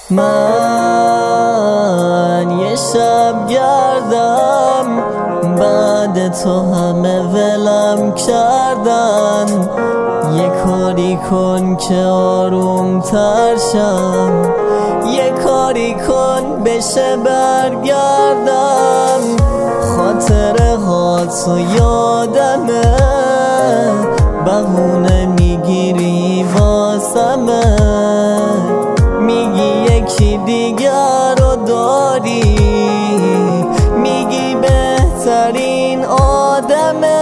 من یه شب گردم بعد تو همه ولم کردن. یه کاری کن که آروم تر شم، یه کاری کن بشه برگردم. خاطره هاتو یادمه، بهونه میگیری واسمه. میگی یکی دیگر رو داری، میگی بهترین آدمه.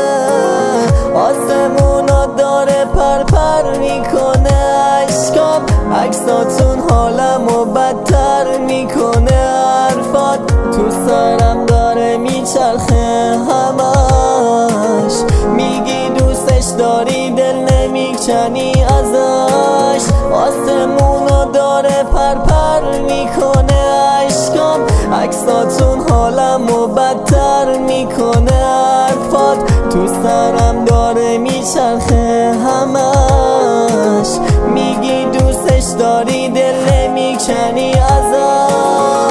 آسمونا داره پرپر میکنه عشقام، عکساتون حالمو بدتر میکنه. حرفات تو سرم داره میچرخه همش، میگی دوستش داری دل نمیکنی ازش. آسمونا داره پرپر میکنه عشقام، عکساتون حالمو بدتر میکنه. حرفات تو سرم داره میچرخه همش، میگی دوستش داری دل نمیکنی ازش.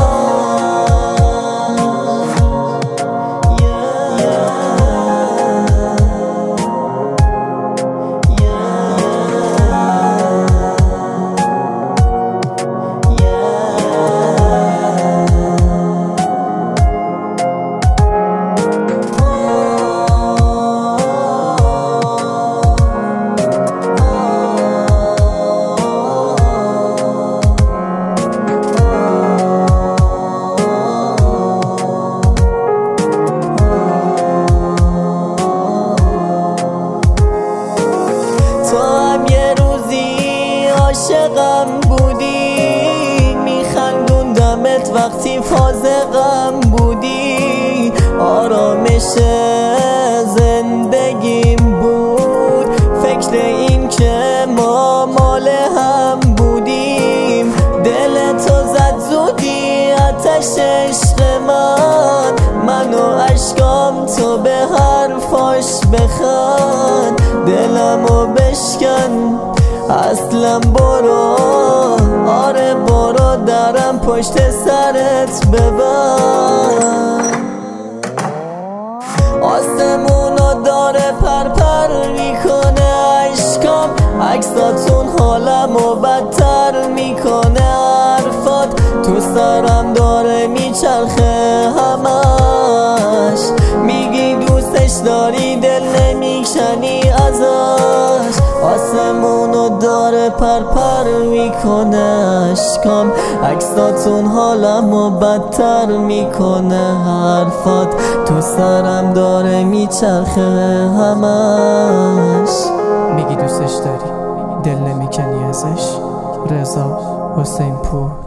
عاشقم بودی، میخندوندمت وقتی فازقم بودی. آرامش زندگیم بود فکر این که ما مال هم بودیم. دل تو زد زودی آتش عشق من و عشقام تو به حرفاش بخند. دلمو بشکن اصلا برو، آره برو درم پشت سرت ببند. آسمونا داره پرپر میکنه عشقام، عکساتون حالمو بدتر میکنه. حرفات تو سرم داره میچرخه همش، میگی دوستش داری دل نمیکنی ازش. آسمونو داره پرپر میکنه عشقام، عکساتون حالمو بدتر میکنه. حرفات تو سرم داره میچرخه همش، میگی دوستش داری دل نمیکنی ازش. رضا حسین پور.